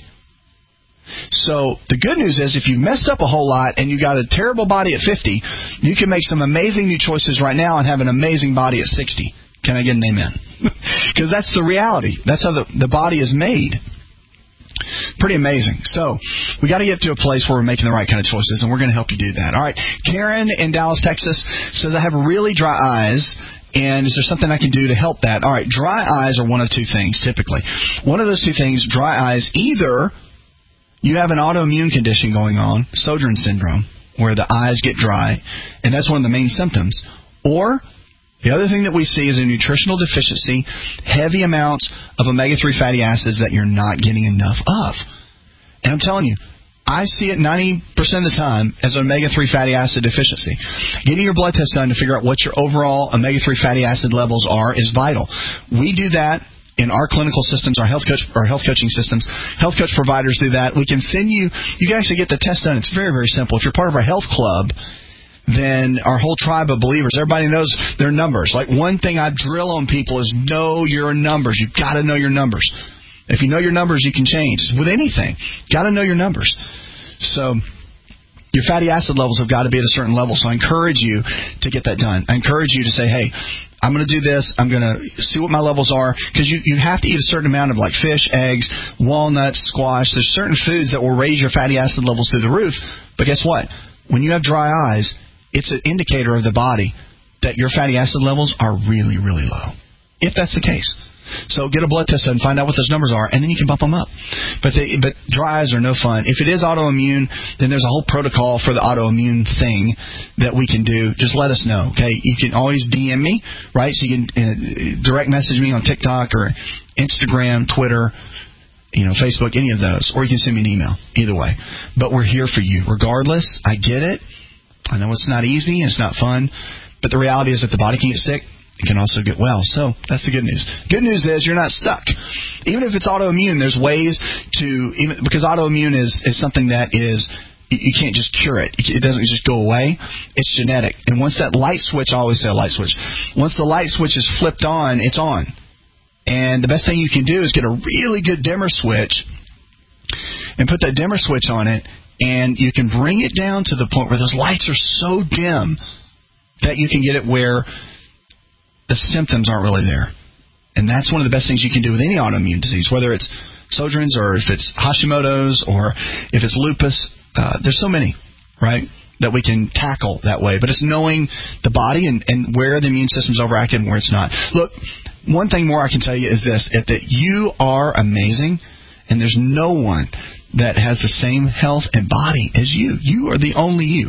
So the good news is if you've messed up a whole lot and you got a terrible body at fifty, you can make some amazing new choices right now and have an amazing body at sixty. Can I get an amen? Because that's the reality. That's how the, the body is made. Pretty amazing. So we got to get to a place where we're making the right kind of choices, and we're going to help you do that. All right. Karen in Dallas, Texas says, I have really dry eyes, and is there something I can do to help that? All right. Dry eyes are one of two things, typically. One of those two things, dry eyes, either you have an autoimmune condition going on, Sjögren's syndrome, where the eyes get dry, and that's one of the main symptoms, or the other thing that we see is a nutritional deficiency, heavy amounts of omega three fatty acids that you're not getting enough of. And I'm telling you, I see it ninety percent of the time as omega three fatty acid deficiency. Getting your blood test done to figure out what your overall omega three fatty acid levels are is vital. We do that in our clinical systems, our health coach, our health coaching systems. Health coach providers do that. We can send you, you can actually get the test done. It's very, very simple. If you're part of our health club, then our whole tribe of believers, everybody knows their numbers. Like one thing I drill on people is know your numbers. You've got to know your numbers. If you know your numbers, you can change. With anything, got to know your numbers. So your fatty acid levels have got to be at a certain level. So I encourage you to get that done. I encourage you to say, hey, I'm going to do this. I'm going to see what my levels are. Because you, you have to eat a certain amount of like fish, eggs, walnuts, squash. There's certain foods that will raise your fatty acid levels through the roof. But guess what? When you have dry eyes, it's an indicator of the body that your fatty acid levels are really, really low, if that's the case. So get a blood test and find out what those numbers are, and then you can bump them up. But they, but dry eyes are no fun. If it is autoimmune, then there's a whole protocol for the autoimmune thing that we can do. Just let us know, okay? You can always D M me, right? So you can uh, direct message me on TikTok or Instagram, Twitter, you know, Facebook, any of those. Or you can send me an email, either way. But we're here for you. Regardless, I get it. I know it's not easy, it's not fun, but the reality is if the body can get sick, it can also get well. So that's the good news. Good news is you're not stuck. Even if it's autoimmune, there's ways to, even because autoimmune is, is something that is, you can't just cure it. It doesn't just go away. It's genetic. And once that light switch, I always say a light switch, once the light switch is flipped on, it's on. And the best thing you can do is get a really good dimmer switch and put that dimmer switch on it. And you can bring it down to the point where those lights are so dim that you can get it where the symptoms aren't really there. And that's one of the best things you can do with any autoimmune disease, whether it's Sjögren's or if it's Hashimoto's or if it's lupus. Uh, there's so many, right, that we can tackle that way. But it's knowing the body and, and where the immune system's overactive and where it's not. Look, one thing more I can tell you is this, is that you are amazing, and there's no one that has the same health and body as you. You are the only you.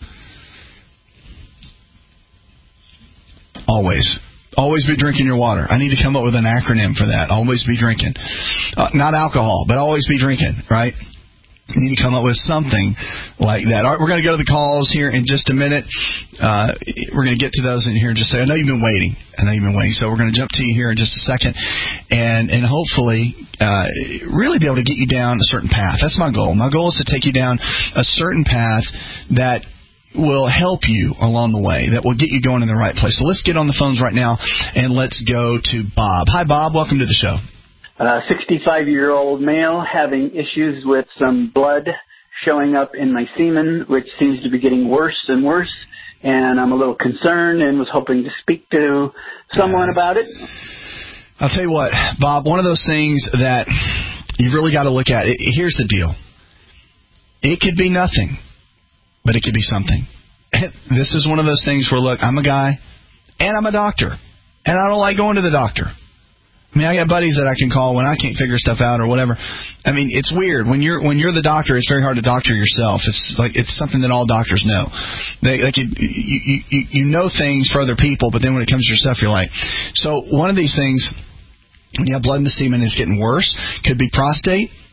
Always. Always be drinking your water. I need to come up with an acronym for that. Always be drinking. Uh, not alcohol, but always be drinking, right? You need to come up with something like that. All right, we're going to go to the calls here in just a minute. Uh, we're going to get to those in here in just a second. I know you've been waiting. I know you've been waiting. So we're going to jump to you here in just a second and, and hopefully uh, really be able to get you down a certain path. That's my goal. My goal is to take you down a certain path that will help you along the way, that will get you going in the right place. So let's get on the phones right now and let's go to Bob. Hi, Bob. Welcome to the show. Uh, sixty-five-year-old male having issues with some blood showing up in my semen, which seems to be getting worse and worse, and I'm a little concerned and was hoping to speak to someone about it. I'll tell you what, Bob, one of those things that you've really got to look at, it, here's the deal. It could be nothing, but it could be something. This is one of those things where, look, I'm a guy, and I'm a doctor, and I don't like going to the doctor. I mean, I got buddies that I can call when I can't figure stuff out or whatever. I mean, it's weird. When you're when you're the doctor, it's very hard to doctor yourself. It's like it's something that all doctors know. They like you, you, you, you know things for other people, but then when it comes to yourself, you're like. So one of these things, when you have blood in the semen, it's getting worse. Could be prostate.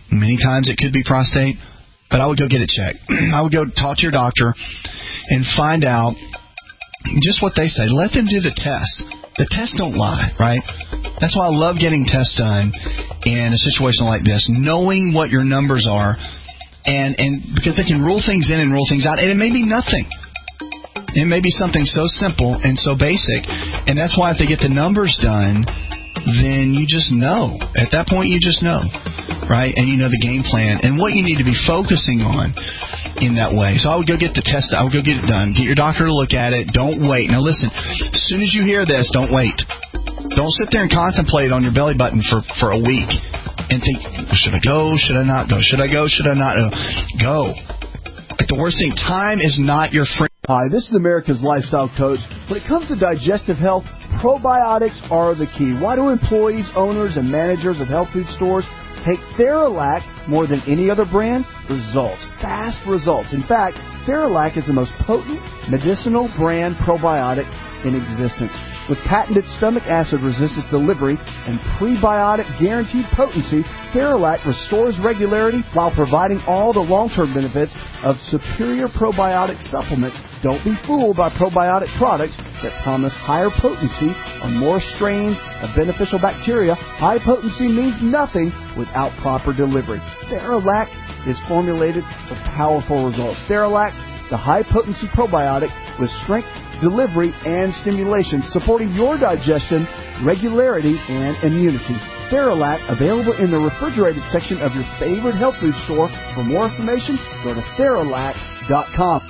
Many times it could be prostate, but I would go get it checked. I would go talk to your doctor and find out just what they say. Let them do the test. The tests don't lie, right? That's why I love getting tests done in a situation like this, knowing what your numbers are, and, and because they can rule things in and rule things out, and it may be nothing. It may be something so simple and so basic, and that's why if they get the numbers done, then you just know. At that point, you just know, right? And you know the game plan and what you need to be focusing on in that way. So I would go get the test. I would go get it done. Get your doctor to look at it. Don't wait. Now, listen, as soon as you hear this, don't wait. Don't sit there and contemplate on your belly button for, for a week and think, should I go? Should I not go? Should I go? Should I not go? Like the worst thing, time is not your friend. Hi, this is America's Lifestyle Coach. When it comes to digestive health, probiotics are the key. Why do employees, owners, and managers of health food stores take Theralac more than any other brand? Results. Fast results. In fact, Theralac is the most potent medicinal brand probiotic in existence. With patented stomach acid resistance delivery and prebiotic guaranteed potency, Theralac restores regularity while providing all the long-term benefits of superior probiotic supplements. Don't be fooled by probiotic products that promise higher potency on more strains of beneficial bacteria. High potency means nothing without proper delivery. Theralac is formulated for powerful results. Theralac, the high-potency probiotic with strength, delivery, and stimulation, supporting your digestion, regularity, and immunity. Theralac, available in the refrigerated section of your favorite health food store. For more information, go to Theralac dot com.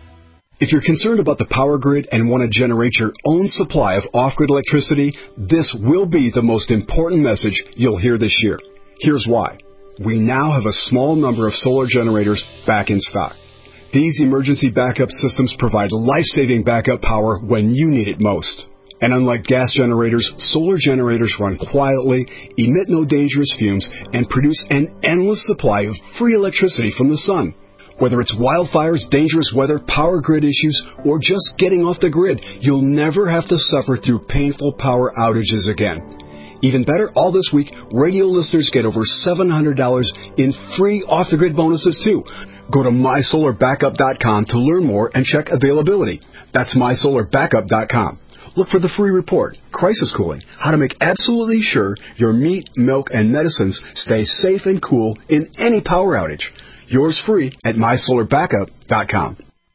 If you're concerned about the power grid and want to generate your own supply of off-grid electricity, this will be the most important message you'll hear this year. Here's why. We now have a small number of solar generators back in stock. These emergency backup systems provide life-saving backup power when you need it most. And unlike gas generators, solar generators run quietly, emit no dangerous fumes, and produce an endless supply of free electricity from the sun. Whether it's wildfires, dangerous weather, power grid issues, or just getting off the grid, you'll never have to suffer through painful power outages again. Even better, all this week, radio listeners get over seven hundred dollars in free off-the-grid bonuses, too. Go to my solar backup dot com to learn more and check availability. That's my solar backup dot com. Look for the free report, Crisis Cooling, how to make absolutely sure your meat, milk, and medicines stay safe and cool in any power outage. Yours free at my solar backup dot com.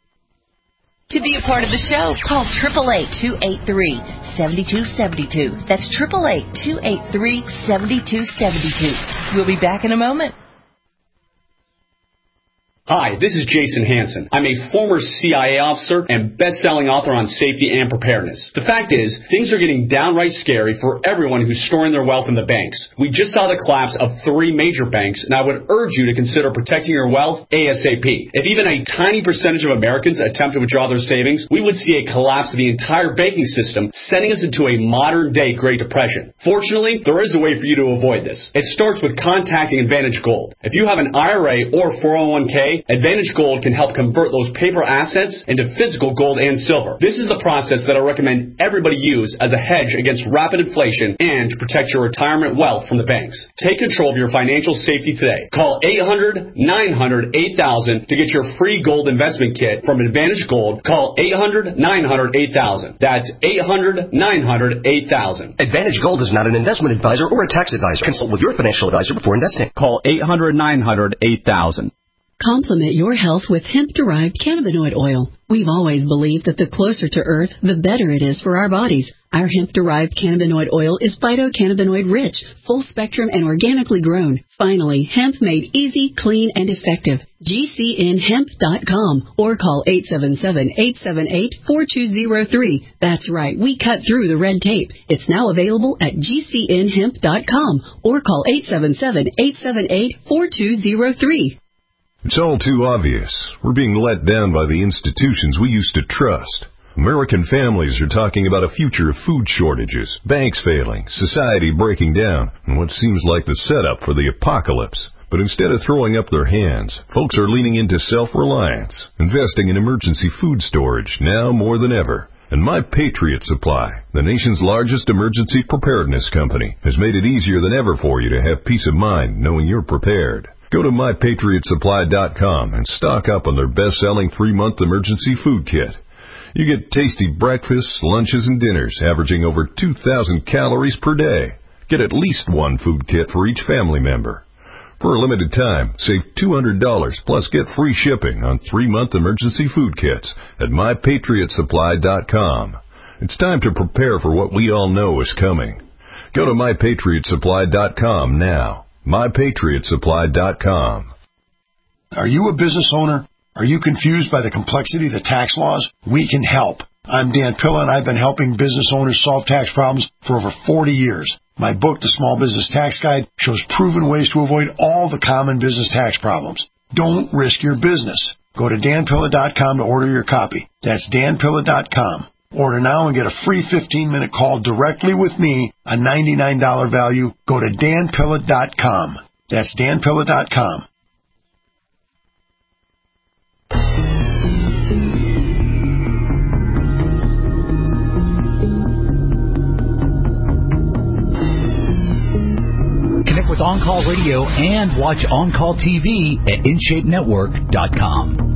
To be a part of the show, call eight eight eight, two eight three, seven two seven two. That's eight eight eight, two eight three, seven two seven two. We'll be back in a moment. Hi, this is Jason Hansen. I'm a former C I A officer and best-selling author on safety and preparedness. The fact is, things are getting downright scary for everyone who's storing their wealth in the banks. We just saw the collapse of three major banks, and I would urge you to consider protecting your wealth ASAP. If even a tiny percentage of Americans attempt to withdraw their savings, we would see a collapse of the entire banking system, sending us into a modern-day Great Depression. Fortunately, there is a way for you to avoid this. It starts with contacting Advantage Gold. If you have an I R A or four oh one k, Advantage Gold can help convert those paper assets into physical gold and silver. This is the process that I recommend everybody use as a hedge against rapid inflation and to protect your retirement wealth from the banks. Take control of your financial safety today. Call eight hundred, nine hundred, eight thousand to get your free gold investment kit from Advantage Gold. Call eight hundred, nine hundred, eight thousand. That's eight hundred, nine hundred, eight thousand. Advantage Gold is not an investment advisor or a tax advisor. Consult with your financial advisor before investing. Call eight hundred, nine hundred, eight thousand. Complement your health with hemp-derived cannabinoid oil. We've always believed that the closer to Earth, the better it is for our bodies. Our hemp-derived cannabinoid oil is phytocannabinoid-rich, full-spectrum, and organically grown. Finally, hemp made easy, clean, and effective. G C N hemp dot com or call eight seven seven, eight seven eight, four two zero three. That's right, we cut through the red tape. It's now available at G C N hemp dot com or call eight seven seven, eight seven eight, four two zero three. It's all too obvious. We're being let down by the institutions we used to trust. American families are talking about a future of food shortages, banks failing, society breaking down, and what seems like the setup for the apocalypse. But instead of throwing up their hands, folks are leaning into self-reliance, investing in emergency food storage now more than ever. And My Patriot Supply, the nation's largest emergency preparedness company, has made it easier than ever for you to have peace of mind knowing you're prepared. Go to my patriot supply dot com and stock up on their best-selling three-month emergency food kit. You get tasty breakfasts, lunches, and dinners averaging over two thousand calories per day. Get at least one food kit for each family member. For a limited time, save two hundred dollars plus get free shipping on three-month emergency food kits at my patriot supply dot com. It's time to prepare for what we all know is coming. Go to my patriot supply dot com now. my patriot supply dot com. Are you a business owner? Are you confused by the complexity of the tax laws? We can help. I'm Dan Pilla, and I've been helping business owners solve tax problems for over forty years. My book, The Small Business Tax Guide, shows proven ways to avoid all the common business tax problems. Don't risk your business. Go to dan pilla dot com to order your copy. That's dan pilla dot com. Order now and get a free fifteen-minute call directly with me, a ninety-nine dollars value. Go to dan pilla dot com. That's dan pilla dot com. Connect with On Call Radio and watch On Call T V at in shape network dot com.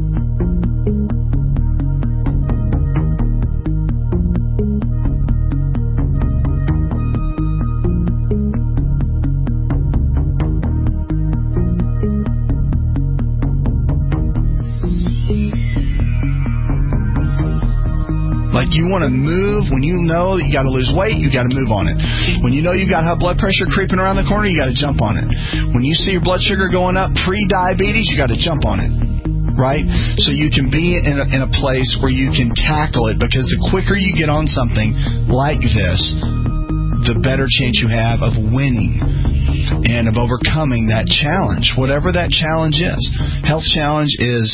Like you want to move, when you know that you got to lose weight, you got to move on it. When you know you got high blood pressure creeping around the corner, you got to jump on it. When you see your blood sugar going up, pre-diabetes, you got to jump on it, right? So you can be in a, in a place where you can tackle it, because the quicker you get on something like this, the better chance you have of winning and of overcoming that challenge, whatever that challenge is. Health challenge is...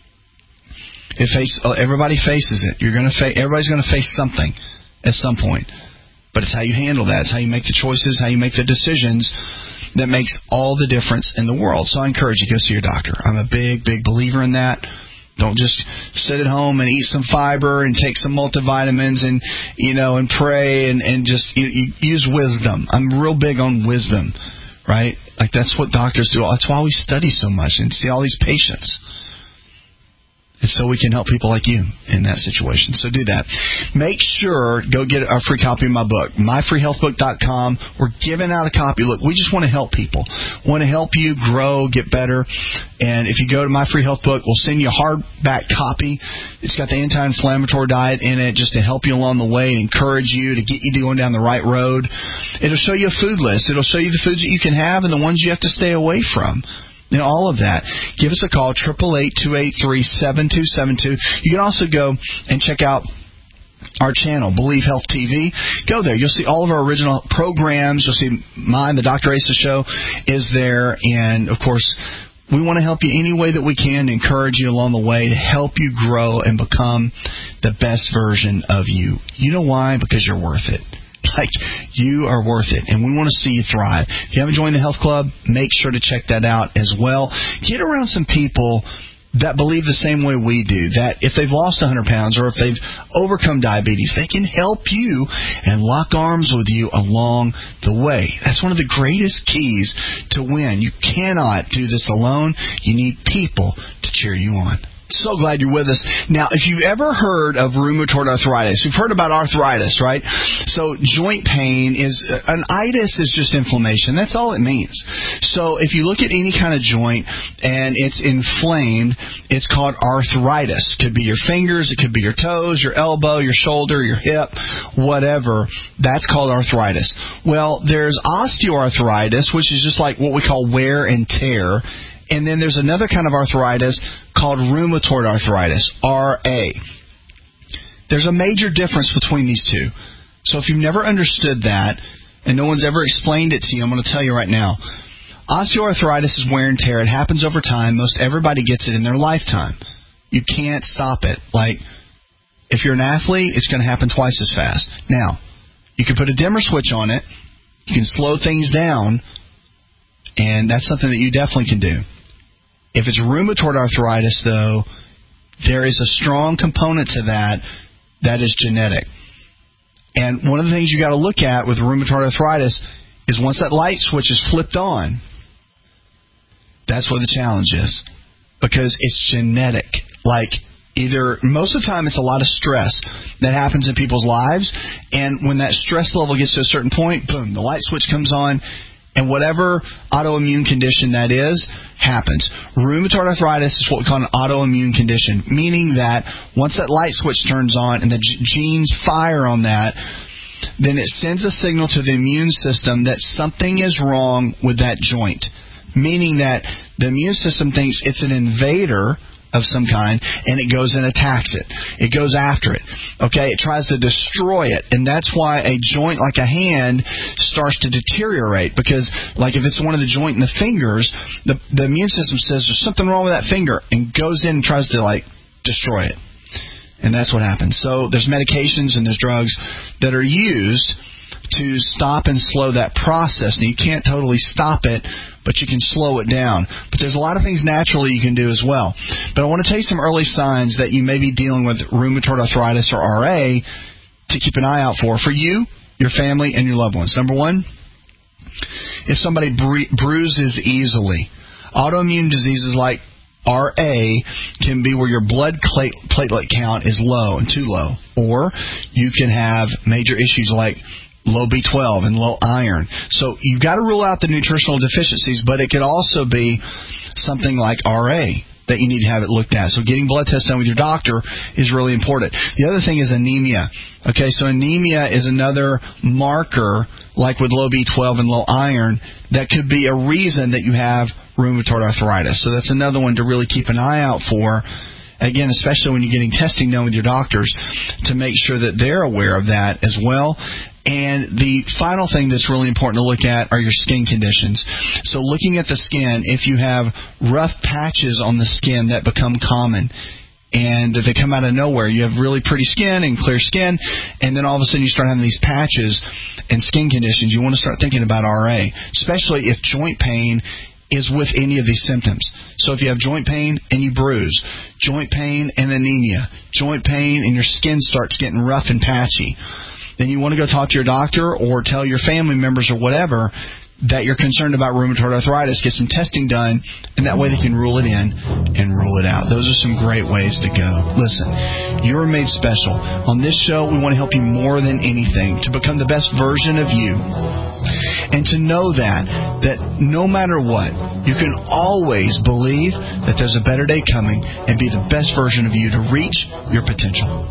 It face, everybody faces it. You're gonna fa- everybody's going to face something at some point. But it's how you handle that. It's how you make the choices, how you make the decisions that makes all the difference in the world. So I encourage you, go see your doctor. I'm a big, big believer in that. Don't just sit at home and eat some fiber and take some multivitamins and, you know, and pray and, and just you, you use wisdom. I'm real big on wisdom, right? Like that's what doctors do. That's why we study so much and see all these patients. And so we can help people like you in that situation. So do that. Make sure, go get a free copy of my book, my free health book dot com. We're giving out a copy. Look, we just want to help people. Want to help you grow, get better. And if you go to My Free Health Book, we'll send you a hardback copy. It's got the anti-inflammatory diet in it just to help you along the way and encourage you to get you going down the right road. It'll show you a food list. It'll show you the foods that you can have and the ones you have to stay away from. You know, all of that. Give us a call, eight eight eight, two eight three, seven two seven two. You can also go and check out our channel, Believe Health T V. Go there. You'll see all of our original programs. You'll see mine, the Doctor Asa Show is there. And, of course, we want to help you any way that we can, to encourage you along the way, to help you grow and become the best version of you. You know why? Because you're worth it. Like, you are worth it, and we want to see you thrive. If you haven't joined the health club, make sure to check that out as well. Get around some people that believe the same way we do, that if they've lost one hundred pounds or if they've overcome diabetes, they can help you and lock arms with you along the way. That's one of the greatest keys to win. You cannot do this alone. You need people to cheer you on. So glad you're with us. Now, if you've ever heard of rheumatoid arthritis, you've heard about arthritis, right? So joint pain is, an itis is just inflammation. That's all it means. So if you look at any kind of joint and it's inflamed, it's called arthritis. Could be your fingers, it could be your toes, your elbow, your shoulder, your hip, whatever. That's called arthritis. Well, there's osteoarthritis, which is just like what we call wear and tear. And then there's another kind of arthritis called rheumatoid arthritis, R A. There's a major difference between these two. So if you've never understood that, and no one's ever explained it to you, I'm going to tell you right now. Osteoarthritis is wear and tear. It happens over time. Most everybody gets it in their lifetime. You can't stop it. Like, if you're an athlete, it's going to happen twice as fast. Now, you can put a dimmer switch on it. You can slow things down. And that's something that you definitely can do. If it's rheumatoid arthritis, though, there is a strong component to that that is genetic. And one of the things you got to look at with rheumatoid arthritis is once that light switch is flipped on, That's where the challenge is, because it's genetic. Like, either most of the time it's a lot of stress that happens in people's lives, and when that stress level gets to a certain point, boom, the light switch comes on, and whatever autoimmune condition that is happens. Rheumatoid arthritis is what we call an autoimmune condition, meaning that once that light switch turns on and the g- genes fire on that, then it sends a signal to the immune system that something is wrong with that joint, meaning that the immune system thinks it's an invader of some kind, and it goes and attacks it. It goes after it. Okay? It tries to destroy it. And that's why a joint like a hand starts to deteriorate, because like if it's one of the joint in the fingers, the, the immune system says there's something wrong with that finger and goes in and tries to like destroy it. And that's what happens. So there's medications and there's drugs that are used to stop and slow that process. Now, you can't totally stop it, but you can slow it down. But there's a lot of things naturally you can do as well. But I want to tell you some early signs that you may be dealing with rheumatoid arthritis or R A to keep an eye out for, for you, your family, and your loved ones. Number one, if somebody bru- bruises easily. Autoimmune diseases like R A can be where your blood platelet count is low and too low. Or you can have major issues like low B twelve and low iron. So you've got to rule out the nutritional deficiencies, but it could also be something like R A that you need to have it looked at. So getting blood tests done with your doctor is really important. The other thing is anemia. Okay, so anemia is another marker, like with low B twelve and low iron, that could be a reason that you have rheumatoid arthritis. So that's another one to really keep an eye out for. Again, especially when you're getting testing done with your doctors, to make sure that they're aware of that as well. And the final thing that's really important to look at are your skin conditions. So looking at the skin, if you have rough patches on the skin that become common, and if they come out of nowhere, you have really pretty skin and clear skin, and then all of a sudden you start having these patches and skin conditions, you want to start thinking about R A, especially if joint pain is with any of these symptoms. So if you have joint pain and you bruise, joint pain and anemia, joint pain and your skin starts getting rough and patchy, then you want to go talk to your doctor or tell your family members or whatever that you're concerned about rheumatoid arthritis. Get some testing done, and that way they can rule it in and rule it out. Those are some great ways to go. Listen, you're made special. On this show, we want to help you more than anything to become the best version of you, and to know that, that no matter what, you can always believe that there's a better day coming and be the best version of you to reach your potential.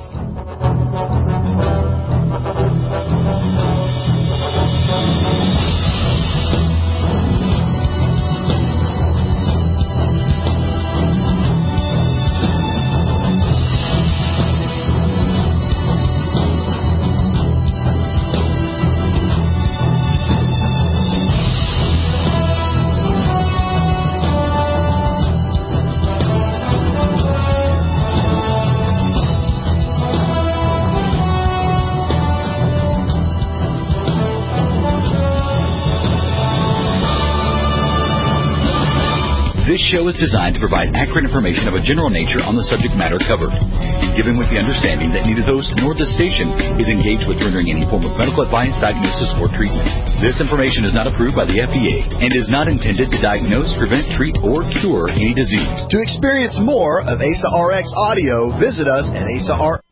This show is designed to provide accurate information of a general nature on the subject matter covered, given with the understanding that neither the host nor the station is engaged with rendering any form of medical advice, diagnosis, or treatment. This information is not approved by the F D A and is not intended to diagnose, prevent, treat, or cure any disease. To experience more of A S A R X audio, visit us at A S A R X.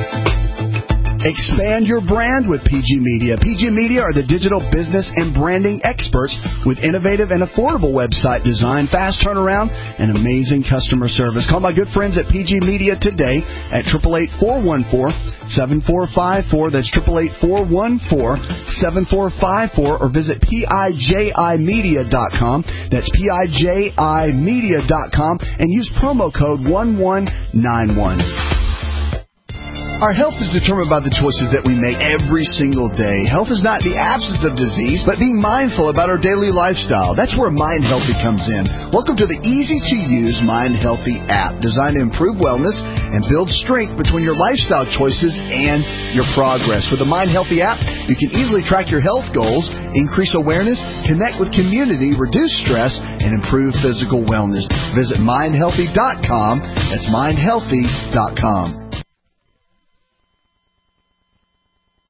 Expand your brand with P G Media. P G Media are the digital business and branding experts with innovative and affordable website design, fast turnaround, and amazing customer service. Call my good friends at P G Media today at eight eight eight, four one four, seven four five four. That's eight eight eight, four one four, seven four five four, or visit P I J I media dot com. That's P I J I media dot com and use promo code one one nine one. Our health is determined by the choices that we make every single day. Health is not the absence of disease, but being mindful about our daily lifestyle. That's where Mind Healthy comes in. Welcome to the easy-to-use Mind Healthy app, designed to improve wellness and build strength between your lifestyle choices and your progress. With the Mind Healthy app, you can easily track your health goals, increase awareness, connect with community, reduce stress, and improve physical wellness. Visit mind healthy dot com. That's mind healthy dot com.